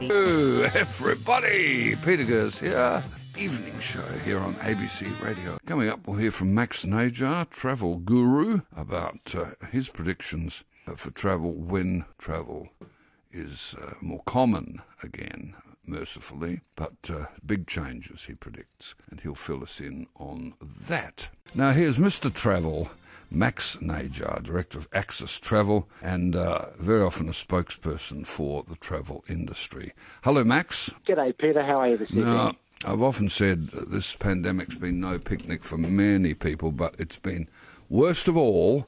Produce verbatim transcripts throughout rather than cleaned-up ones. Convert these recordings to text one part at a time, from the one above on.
Hello, everybody. Peter Gers here. Evening show here on A B C Radio. Coming up, we'll hear from Max Najar, travel guru, about uh, his predictions for travel when travel is uh, more common again, mercifully, but uh, big changes he predicts, and he'll fill us in on that. Now here's Mister Travel, Max Najar, Director of Access Travel, and uh, very often a spokesperson for the travel industry. Hello, Max. G'day, Peter. How are you this evening? Now, I've often said that this pandemic's been no picnic for many people, but it's been worst of all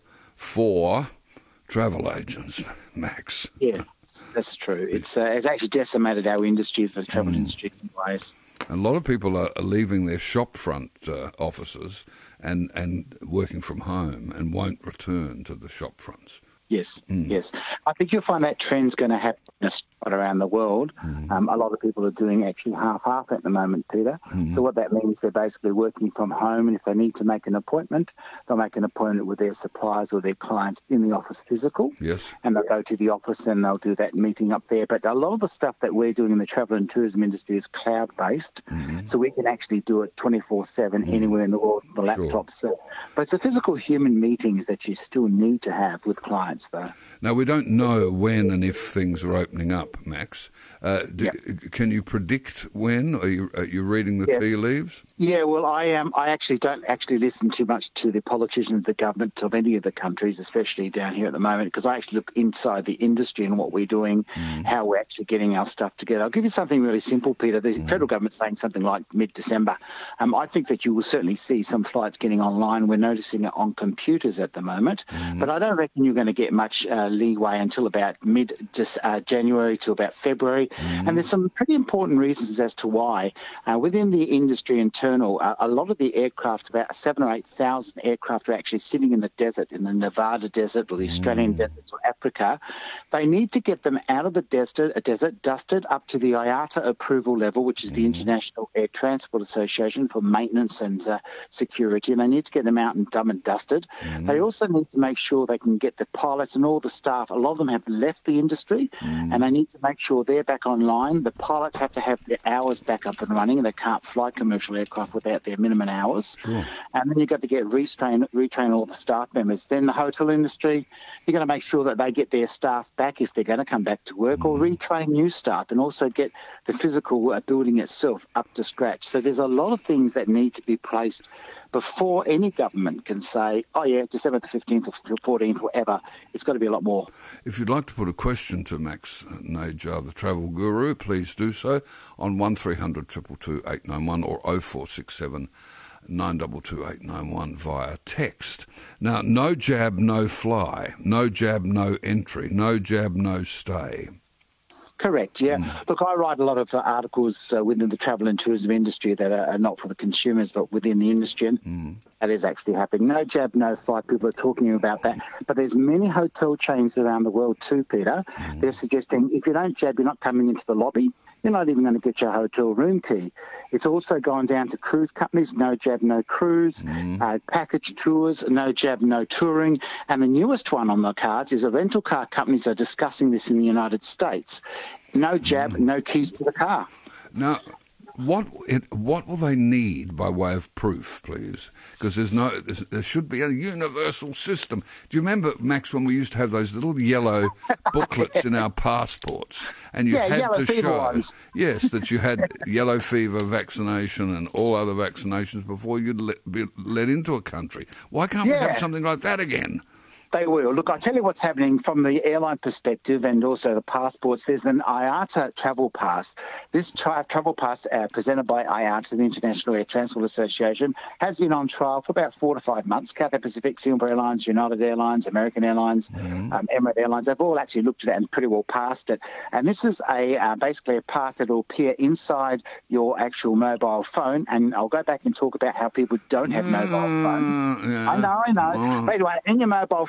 for travel agents, Max. Yeah, that's true. It's uh, it's actually decimated our industry, the travel mm. industry in ways. A lot of people are leaving their shopfront uh, offices and, and working from home and won't return to the shopfronts. Yes, mm. yes. I think you'll find that trend's going to happen around the world. Mm. Um, a lot of people are doing actually half-half at the moment, Peter. Mm. So what that means, they're basically working from home, and if they need to make an appointment, they'll make an appointment with their suppliers or their clients in the office physical. Yes. And they'll go to the office and they'll do that meeting up there. But a lot of the stuff that we're doing in the travel and tourism industry is cloud-based, mm. so we can actually do it twenty-four seven mm. anywhere in the world on the laptop. Sure. So, but it's the physical human meetings that you still need to have with clients, though. Now, we don't know when and if things are opening up, Max. Uh, do, yep. Can you predict when? Are you, are you reading the yes. tea leaves? Yeah, well, I am. I actually don't actually listen too much to the politicians, the government of any of the countries, especially down here at the moment, because I actually look inside the industry and what we're doing, mm. how we're actually getting our stuff together. I'll give you something really simple, Peter. The mm. federal government's saying something like mid-December. Um, I think that you will certainly see some flights getting online. We're noticing it on computers at the moment, mm. but I don't reckon you're going to get much uh, leeway until about mid just uh, January to about February. Mm. And there's some pretty important reasons as to why. Uh, within the industry internal, uh, a lot of the aircraft, about seven or eight thousand aircraft, are actually sitting in the desert, in the Nevada desert or the Australian mm. deserts or Africa. They need to get them out of the desert, uh, desert, dusted up to the I A T A approval level, which is mm. the International Air Transport Association, for maintenance and uh, security. And they need to get them out and done and dusted. Mm. They also need to make sure they can get the pilots and all the staff. A lot of them have left the industry, mm. and they need to make sure they're back online. The pilots have to have their hours back up and running, and they can't fly commercial aircraft without their minimum hours. Sure. And then you've got to get retrain, retrain all the staff members. Then the hotel industry, you're going to make sure that they get their staff back if they're going to come back to work, mm. or retrain new staff, and also get the physical uh, building itself up to scratch. So there's a lot of things that need to be placed before any government can say, oh yeah, December the fifteenth or fourteenth, whatever. It's got to be a lot more. If you'd like to put a question to Max Najar, the travel guru, please do so on one three hundred two two two eight nine one or oh four six seven nine two two eight nine one via text. Now, no jab, no fly. No jab, no entry. No jab, no stay. Correct, yeah. Mm. Look, I write a lot of uh, articles uh, within the travel and tourism industry that are, are not for the consumers, but within the industry. Mm. That is actually happening. No jab, no flight. People are talking about that. But there's many hotel chains around the world too, Peter. Mm. They're suggesting if you don't jab, you're not coming into the lobby. You're not even going to get your hotel room key. It's also gone down to cruise companies, no jab, no cruise, mm. uh, package tours, no jab, no touring. And the newest one on the cards is the rental car companies are discussing this in the United States. No jab, mm. no keys to the car. Now, what it, what will they need by way of proof, please? Because there's no, there's, there should be a universal system. Do you remember, Max, when we used to have those little yellow booklets in our passports, and you yeah, had yellow to fever show, ones. yes, that you had yellow fever vaccination and all other vaccinations before you'd let, be let into a country? Why can't yeah. we have something like that again? They will. Look, I'll tell you what's happening from the airline perspective and also the passports. There's an I A T A travel pass. This tra- travel pass uh, presented by I A T A, the International Air Transport Association, has been on trial for about four to five months. Cathay Pacific, Singapore Airlines, United Airlines, American Airlines, mm-hmm. um, Emirates Airlines, they've all actually looked at it and pretty well passed it. And this is a uh, basically a pass that will appear inside your actual mobile phone. And I'll go back and talk about how people don't have mobile phones. Mm, yeah. I know, I know. Oh. But anyway, in your mobile phone,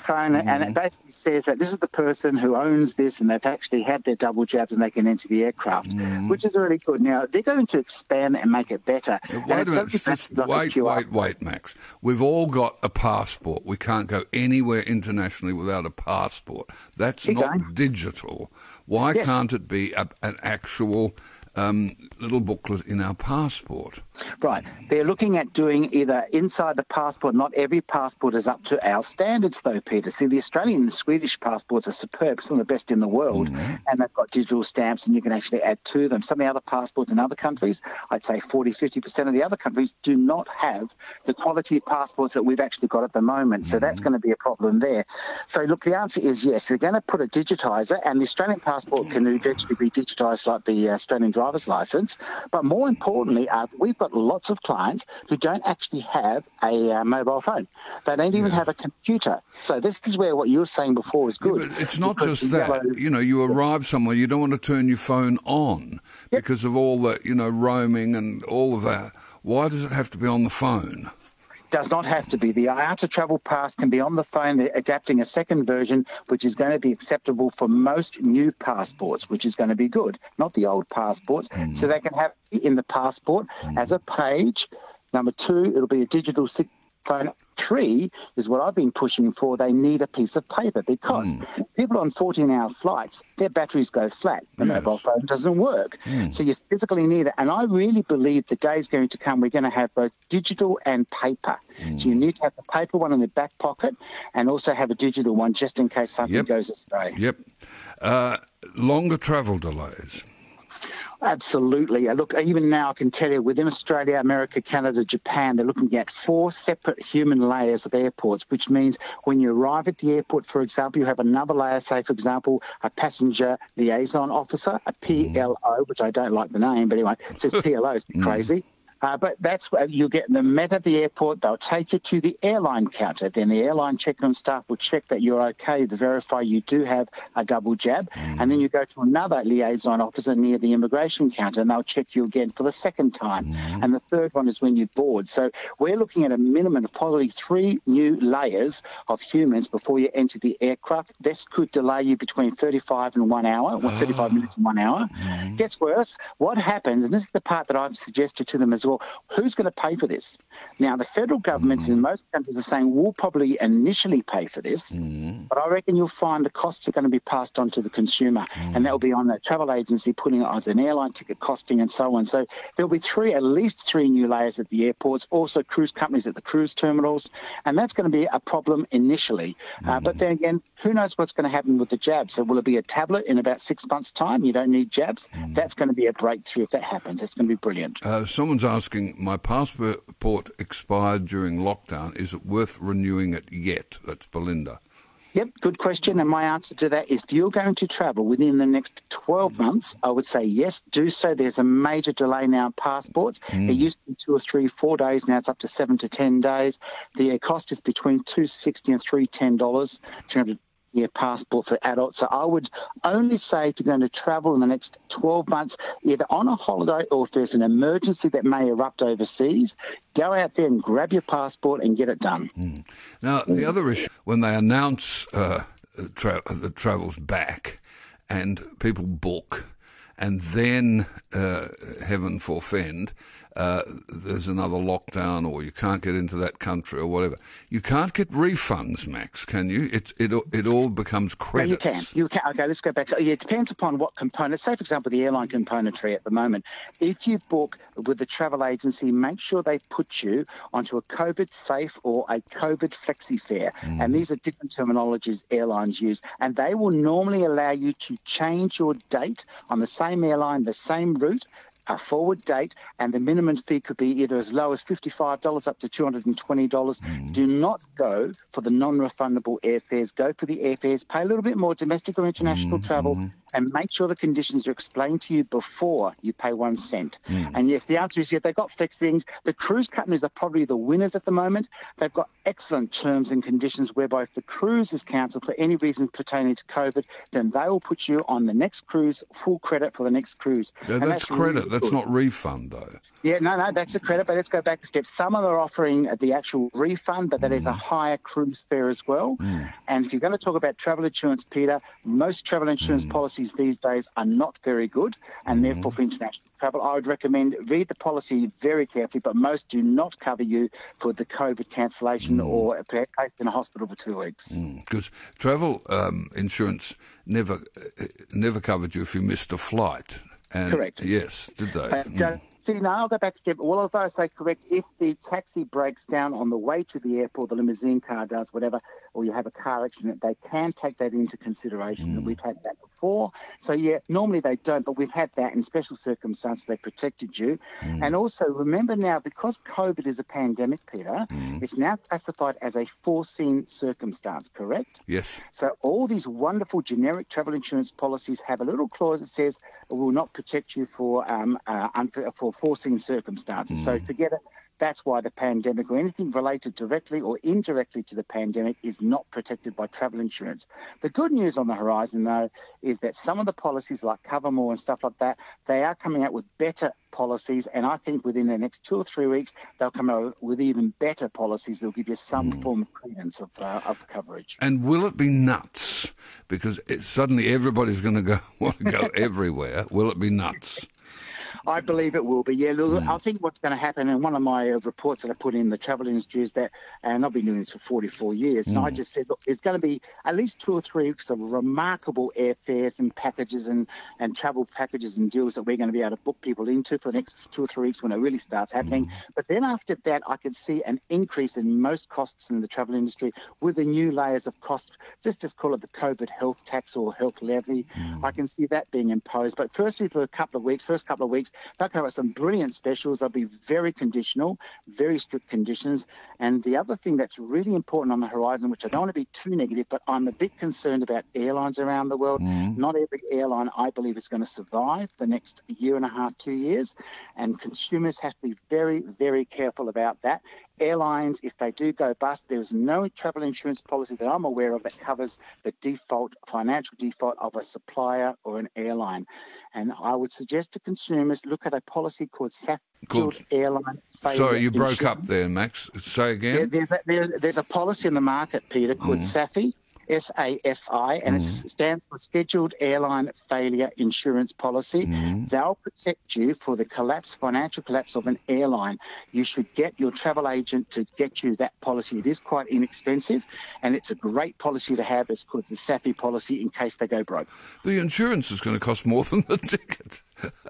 phone, mm-hmm. and it basically says that this is the person who owns this, and they've actually had their double jabs, and they can enter the aircraft, mm-hmm. which is really good. Now, they're going to expand and make it better. Now, wait a minute. Just, like wait, a wait, wait, Max. We've all got a passport. We can't go anywhere internationally without a passport. That's Keep not going. digital. Why yes. can't it be a, an actual um, little booklet in our passport? Right. They're looking at doing either inside the passport. Not every passport is up to our standards, though, Peter. See, the Australian and Swedish passports are superb, some of the best in the world, mm-hmm. and they've got digital stamps, and you can actually add to them. Some of the other passports in other countries, I'd say forty, fifty percent of the other countries do not have the quality passports that we've actually got at the moment. So mm-hmm. that's going to be a problem there. So, look, the answer is yes. They're going to put a digitiser, and the Australian passport can eventually be digitised like the Australian driver's licence. But more importantly, uh, we've got lots of clients who don't actually have a uh, mobile phone. They don't even yeah. have a computer. So this is where what you were saying before is good. Yeah, but it's not just that. Yellow... You know, you arrive somewhere, you don't want to turn your phone on yep. because of all the, you know, roaming and all of that. Why does it have to be on the phone? Does not have to be. The I A T A Travel Pass can be on the phone. They're adapting a second version, which is going to be acceptable for most new passports, which is going to be good, not the old passports. Mm. So they can have it in the passport mm. as a page. Number two, it'll be a digital phone. Three is what I've been pushing for. They need a piece of paper because mm. people on fourteen-hour flights, their batteries go flat. The yes. mobile phone doesn't work. Mm. So you physically need it. And I really believe the day is going to come we're going to have both digital and paper. Mm. So you need to have the paper one in the back pocket and also have a digital one just in case something yep. goes astray. Yep. Uh, longer travel delays. Absolutely. Look, even now I can tell you within Australia, America, Canada, Japan, they're looking at four separate human layers of airports, which means when you arrive at the airport, for example, you have another layer, say, for example, a passenger liaison officer, a P L O, which I don't like the name, but anyway, it says P L O, it's crazy. Uh, but that's where you get them met at the airport. They'll take you to the airline counter. Then the airline check-in staff will check that you're okay to verify you do have a double jab. Mm. And then you go to another liaison officer near the immigration counter, and they'll check you again for the second time. Mm. And the third one is when you board. So we're looking at a minimum of probably three new layers of humans before you enter the aircraft. This could delay you between thirty-five and one hour, or thirty-five minutes and one hour. Mm. Gets worse. What happens, and this is the part that I've suggested to them as well, well, who's going to pay for this? Now, the federal governments mm. in most countries are saying we'll probably initially pay for this, mm. but I reckon you'll find the costs are going to be passed on to the consumer, mm. and that will be on the travel agency putting it as an airline ticket costing and so on. So there'll be three, at least three new layers at the airports, also cruise companies at the cruise terminals, and that's going to be a problem initially. Mm. Uh, but then again, who knows what's going to happen with the jabs? So will it be a tablet in about six months' time? You don't need jabs. Mm. That's going to be a breakthrough if that happens. It's going to be brilliant. Uh, someone's asking, my passport expired during lockdown. Is it worth renewing it yet? That's Belinda. Yep, good question. And my answer to that is if you're going to travel within the next twelve months, I would say yes, do so. There's a major delay now in passports. Mm. It used to be two or three, four days. Now it's up to seven to ten days. The cost is between two hundred sixty dollars and three hundred ten dollars, two hundred year passport for adults. So I would only say if you're going to travel in the next twelve months, either on a holiday or if there's an emergency that may erupt overseas, go out there and grab your passport and get it done. Mm. Now, the other issue, when they announce uh, tra- the travel's back and people book, and then, uh, heaven forfend, uh, there's another lockdown or you can't get into that country or whatever. You can't get refunds, Max, can you? It it it all becomes credits. No, you can. You can. Okay, let's go back. So, yeah, it depends upon what component. Say, for example, the airline componentry at the moment. If you book with the travel agency, make sure they put you onto a COVID-safe or a COVID flexi fare. Mm. And these are different terminologies airlines use. And they will normally allow you to change your date on the same airline, the same route, a forward date, and the minimum fee could be either as low as fifty-five dollars up to two hundred twenty dollars. Mm. Do not go for the non-refundable airfares. Go for the airfares. Pay a little bit more domestic or international mm. travel, and make sure the conditions are explained to you before you pay one cent. Mm. And yes, the answer is yes, they've got fixed things. The cruise companies are probably the winners at the moment. They've got excellent terms and conditions whereby if the cruise is cancelled for any reason pertaining to COVID, then they will put you on the next cruise, full credit for the next cruise. Yeah, and that's, that's credit. really That's good. not refund, though. Yeah, no, no, that's a credit, but let's go back a step. Some of them are offering the actual refund, but that Mm. is a higher cruise fare as well. Mm. And if you're going to talk about travel insurance, Peter, most travel insurance Mm. policies these days are not very good, and Mm. therefore for international travel, I would recommend read the policy very carefully, but most do not cover you for the COVID cancellation Mm. or a placed in a hospital for two weeks. Because travel um, insurance never uh, never covered you if you missed a flight. And Correct. Yes, did they? But, Mm. uh, see, now I'll go back a step. Well, as I say, correct, if the taxi breaks down on the way to the airport, the limousine car does, whatever, or you have a car accident, they can take that into consideration. Mm. We've had that before. So, yeah, normally they don't, but we've had that in special circumstances. They protected you. Mm. And also, remember now, because COVID is a pandemic, Peter, Mm. it's now classified as a foreseen circumstance, correct? Yes. So all these wonderful generic travel insurance policies have a little clause that says it will not protect you for um, uh, unfor- for foreseen circumstances. Mm. So forget it. That's why the pandemic or anything related directly or indirectly to the pandemic is not protected by travel insurance. The good news on the horizon, though, is that some of the policies like Covermore and stuff like that, they are coming out with better policies, and I think within the next two or three weeks, they'll come out with even better policies that will give you some Mm. form of credence of, uh, of coverage. And will it be nuts? Because it, suddenly everybody's going to go want to go everywhere. Will it be nuts? I believe it will be. Yeah, look, Mm. I think what's going to happen, and one of my uh, reports that I put in the travel industry is that, and I've been doing this for forty-four years, and I Mm. just said, look, there's going to be at least two or three weeks of remarkable airfares and packages and, and travel packages and deals that we're going to be able to book people into for the next two or three weeks when it really starts happening. Mm. But then after that, I could see an increase in most costs in the travel industry with the new layers of cost. Let's just call it the COVID health tax or health levy. Mm. I can see that being imposed. But firstly, for a couple of weeks, first couple of weeks, they'll come up with some brilliant specials. They'll be very conditional, very strict conditions. And the other thing that's really important on the horizon, which I don't want to be too negative, but I'm a bit concerned about airlines around the world. Mm. Not every airline, I believe, is going to survive the next year and a half, two years. And consumers have to be very, very careful about that. Airlines, if they do go bust, there is no travel insurance policy that I'm aware of that covers the default, financial default of a supplier or an airline. And I would suggest to consumers look at a policy called S A F, Called- Airline Failure Sorry, you broke Insurance. up there, Max. Say There, again. there's, a, there, there's a policy in the market, Peter, called Mm. S A F I, S A F I, and Mm. it stands for Scheduled Airline Failure Insurance Policy. Mm. They'll protect you for the collapse, financial collapse of an airline. You should get your travel agent to get you that policy. It is quite inexpensive, and it's a great policy to have. It's called the S A F I policy in case they go broke. The insurance is going to cost more than the ticket.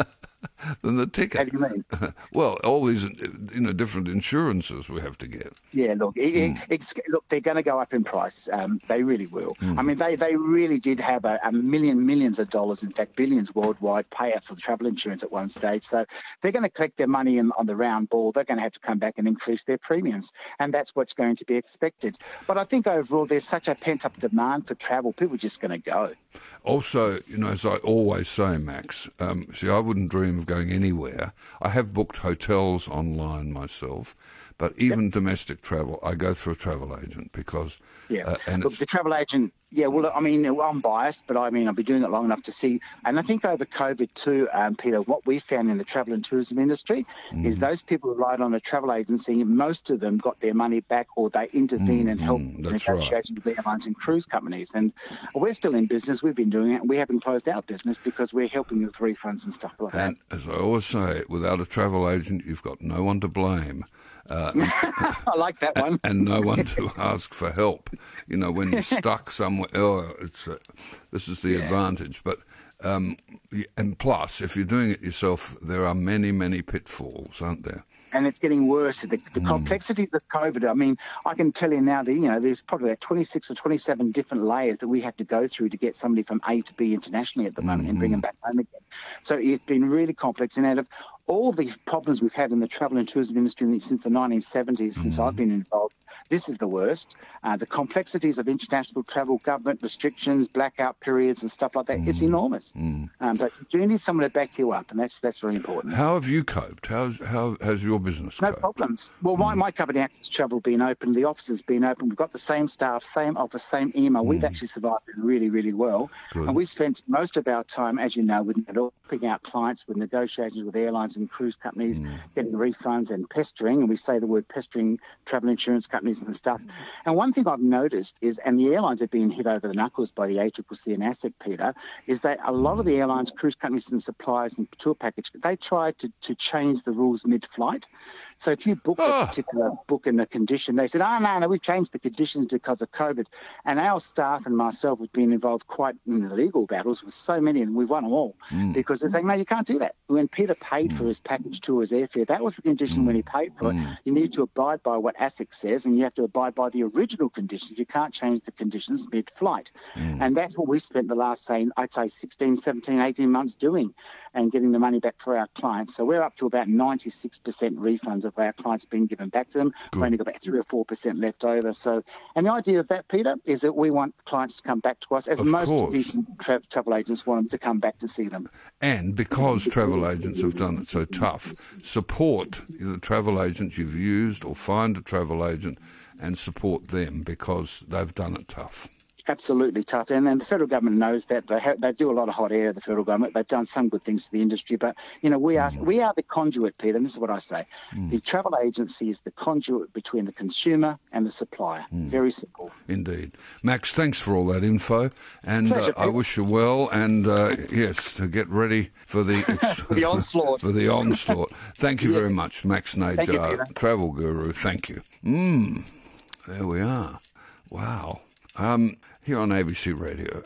than the How ticket. do you mean? Well, all these, you know, different insurances we have to get. Yeah, look, it, Mm. it, it's, look, they're going to go up in price. Um, they really will. Mm. I mean, they, they really did have a, a million, millions of dollars, in fact, billions worldwide payouts for travel insurance at one stage. So they're going to collect their money in, on the round ball. They're going to have to come back and increase their premiums, and that's what's going to be expected. But I think overall, there's such a pent-up demand for travel. People are just going to go. Also, you know, as I always say, Max, um, see, I wouldn't dream of going anywhere. I have booked hotels online myself, but even yep. domestic travel, I go through a travel agent because... Yeah, uh, and look, it's, the travel agent, yeah, well, I mean, I'm biased, but I mean, I've been doing it long enough to see, and I think over COVID too, um, Peter, what we found in the travel and tourism industry mm. is those people who relied on a travel agency, most of them got their money back or they intervene mm, and help mm, negotiations right. with airlines and cruise companies. And we're still in business. We've been doing it, and we haven't closed our business because we're helping with refunds and stuff like and that. And as I always say, without a travel agent, you've got no one to blame. Uh, I like that one. And, and no one to ask for help. You know, when you're stuck somewhere, oh, it's uh, this is the yeah. advantage. But um, and plus, if you're doing it yourself, there are many, many pitfalls, aren't there? And it's getting worse. The, the mm. complexities of COVID, I mean, I can tell you now that, you know, there's probably about twenty-six or twenty-seven different layers that we have to go through to get somebody from A to B internationally at the moment mm. and bring them back home again. So it's been really complex. And out of all the problems we've had in the travel and tourism industry since the nineteen seventies, mm. since I've been involved, This is the worst. Uh, the complexities of international travel, government restrictions, blackout periods and stuff like that, mm. it's enormous. Mm. Um, but you do need someone to back you up, and that's that's very important. How have you coped? How's, how has your business no coped? No problems. Well, mm. my, my company, Access Travel, been open. The office has been open. We've got the same staff, same office, same email. Mm. We've actually survived really, really well. Good. And we spent most of our time, as you know, with helping out clients with negotiations with airlines and cruise companies, mm. getting refunds and pestering, and we say the word pestering travel insurance companies and stuff. Mm. And one thing I've noticed is, and the airlines have been hit over the knuckles by the A C C C and ASIC, Peter, is that a lot of the airlines, cruise companies and suppliers and tour package, they tried to, to change the rules mid-flight. So if you book oh. a particular book in a condition, they said, oh, no, no, we've changed the conditions because of COVID. And our staff and myself have been involved quite in the legal battles with so many, and we've won them all, mm. because they're saying, no, you can't do that. When Peter paid mm. for his package tours airfare, that was the condition mm. when he paid for mm. it. You need to abide by what ASIC says, and you have to abide by the original conditions. You can't change the conditions mid-flight. Mm. And that's what we spent the last, say, I'd say sixteen, seventeen, eighteen months doing, and getting the money back for our clients. So we're up to about ninety-six percent refunds of our clients being given back to them. Good. We've only got about three or four percent left over. So, and the idea of that, Peter, is that we want clients to come back to us, as of most course. decent tra- travel agents want them to come back to see them. And because travel agents have done it so tough, support the travel agents you've used, or find a travel agent and support them because they've done it tough. Absolutely tough. And, and the federal government knows that. They, ha- they do a lot of hot air, the federal government. They've done some good things to the industry. But, you know, we are mm. we are the conduit, Peter, and this is what I say. Mm. The travel agency is the conduit between the consumer and the supplier. Mm. Very simple. Indeed. Max, thanks for all that info. And Pleasure, uh, I wish you well. And, uh, yes, to get ready for the... the onslaught. For the onslaught. Thank you yeah. very much, Max Najar, travel guru. Thank you. Mm. There we are. Wow. Um, here on A B C Radio,